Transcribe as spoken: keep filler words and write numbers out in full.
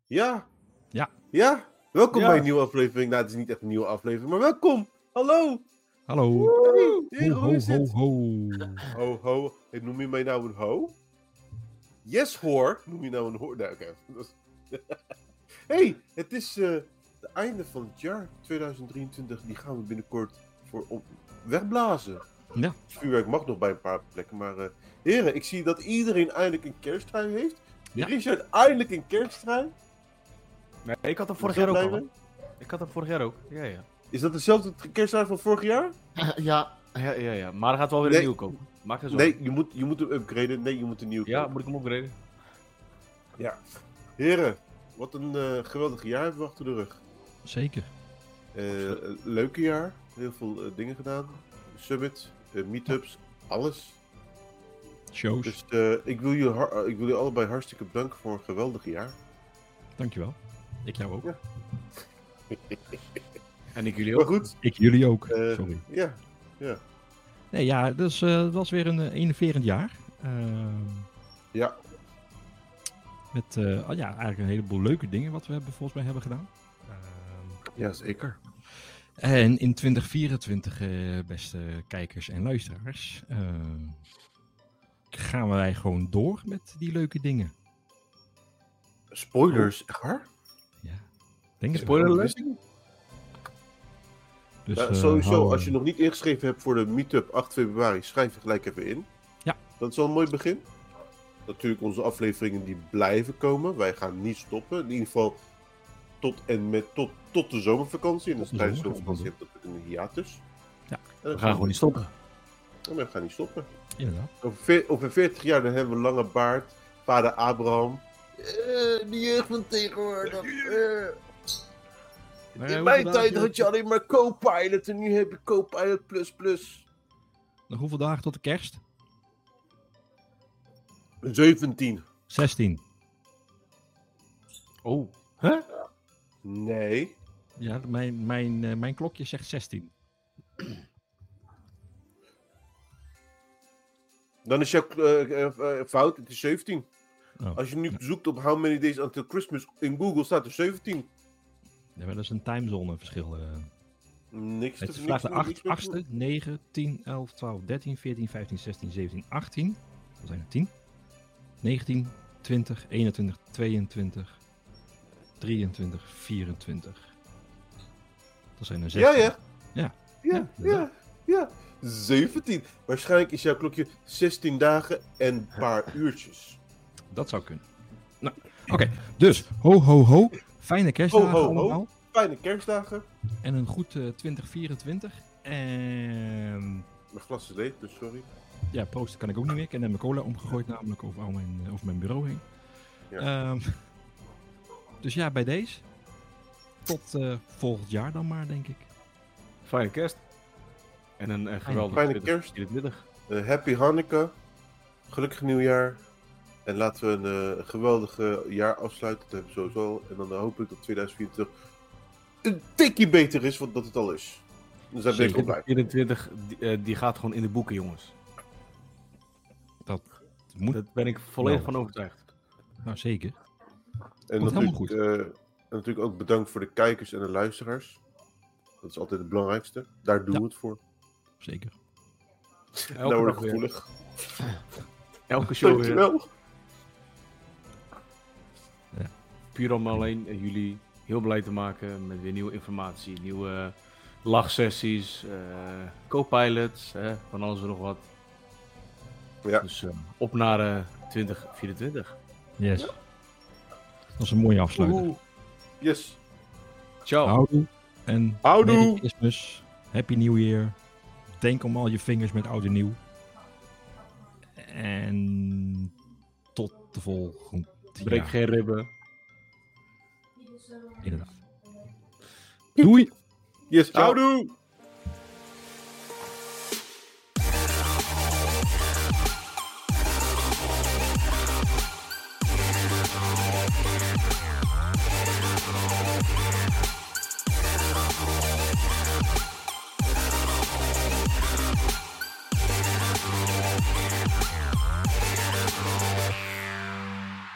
Ja. Ja. Ja. Welkom Ja. bij een nieuwe aflevering. Nou, het is niet echt een nieuwe aflevering, maar welkom. Hallo. Hallo. Hey, hey, Ho, hoe ho, is ho, het? ho. Ho, ho. Hey, noem je mij nou een ho? Yes, hoor. Noem je nou een hoor? Nee, oké. Hey, het is uh, het einde van het jaar tweeduizend drieëntwintig. Die gaan we binnenkort voor om wegblazen. Ja. Het vuurwerk mag nog bij een paar plekken, maar uh, heren, ik zie dat iedereen eindelijk een kersttrui heeft. Ja. Richard eindelijk een kersttrui. Nee, ik had hem vorig Ben je jaar ook blij al. mee? Ik had hem vorig jaar ook. Ja, ja. Is dat dezelfde kersttrui van vorig jaar? ja, ja, ja, ja. Maar er gaat wel weer Nee. een nieuwe komen. Maak geen zorgen. Nee, je moet, je moet hem upgraden. Nee, je moet een nieuw Ja, kopen. moet ik hem upgraden? Ja. Heren, wat een uh, geweldig jaar hebben we achter de rug. Zeker. Uh, leuke jaar. Heel veel uh, dingen gedaan. Summit, uh, meetups, alles. Shows. Dus uh, ik, wil jullie har- uh, ik wil jullie allebei hartstikke bedanken voor een geweldig jaar. Dankjewel. Ik jou ook. Ja. En ik jullie Maar ook. goed. Ik jullie ook. Uh, Sorry. Ja, ja. Nee, ja, dus, uh, dat was weer een uh, enerverend jaar. Uh, ja. Met uh, oh ja, eigenlijk een heleboel leuke dingen wat we hebben, volgens mij hebben gedaan. Uh, ja, zeker. En in twintig vierentwintig, uh, beste kijkers en luisteraars, uh, gaan wij gewoon door met die leuke dingen. Spoilers, echt waar? Ja. Denk het Spoiler Dus, ja, sowieso, uh, hou... als je nog niet ingeschreven hebt voor de meetup acht februari, schrijf je gelijk even in. Ja. Dat is al een mooi begin. Natuurlijk, onze afleveringen die blijven komen. Wij gaan niet stoppen. In ieder geval tot en met tot, tot de zomervakantie. En dus tijdens de zomervakantie heb je een hiatus. Ja. We gaan gewoon niet stoppen. En we gaan niet stoppen. Inderdaad. Over, ve- over veertig jaar dan hebben we lange baard. Vader Abraham. Uh, de jeugd van tegenwoordig. Uh. Maar, in mijn tijd had je alleen maar Copilot en nu heb je Copilot plus plus. Nog hoeveel dagen tot de kerst? zeventien. zestien. Oh. Huh? Nee. Ja, mijn, mijn, uh, mijn klokje zegt zestien. Dan is jouw uh, uh, uh, fout, het is zeventien. Oh. Als je nu zoekt op How Many Days Until Christmas in Google staat er zeventien. Ja, maar dat is een timezone verschil. Uh. Niks. Het is vandaag de acht, achtste, negen, tien, elf, twaalf, dertien, veertien, vijftien, zestien, zeventien, achttien. Dat zijn er tien. negentien, twintig, eenentwintig, tweeëntwintig, drieëntwintig, vierentwintig. Dat zijn er zestien. Ja, ja. Ja, ja, ja, ja, ja. zeventien. Waarschijnlijk is jouw klokje zestien dagen en een paar uurtjes. Dat zou kunnen. Nou, oké. Okay. Dus, ho, ho, ho. Fijne kerstdagen ho, ho, allemaal. Ho. Fijne kerstdagen. En een goed uh, twintig vierentwintig. En... Mijn glas is leeg, dus sorry. Ja, proosten kan ik ook niet meer. Ik heb net mijn cola omgegooid namelijk over, al mijn, over mijn bureau heen. Ja. Um, dus ja, bij deze. Tot uh, volgend jaar dan maar, denk ik. Fijne kerst. En een, een geweldige Fijne kerst. vierentwintig. Uh, happy Hanukkah. Gelukkig nieuwjaar. En laten we een uh, geweldig uh, jaar afsluiten. Dat hebben we sowieso al. En dan uh, hoop ik dat tweeduizend vierentwintig een tikje beter is, want dat het al is. Dus daar ben ik op blij. vierentwintig, die, uh, die gaat gewoon in de boeken, jongens. Dat moet. Daar ben ik volledig nou, van overtuigd. Nou, zeker. En natuurlijk, goed. Uh, en natuurlijk ook bedankt voor de kijkers en de luisteraars. Dat is altijd het belangrijkste. Daar doen ja. we het voor. Zeker. Elke nou word ik gevoelig. Elke show Dankjewel. weer. Ja. Puur om alleen uh, jullie heel blij te maken met weer nieuwe informatie, nieuwe lachsessies, uh, co-pilots, uh, van alles en nog wat. Ja. Dus uh, op naar uh, twintig vierentwintig. Yes. Ja. Dat is een mooie afsluiter. Oeh. Yes. Ciao. Houdoe. En Houdoe. Merry Christmas. Happy New Year. Denk om al je vingers met oud en nieuw. En tot de volgende. Breek geen ribben. Inderdaad. Doei. Yes, houdoe.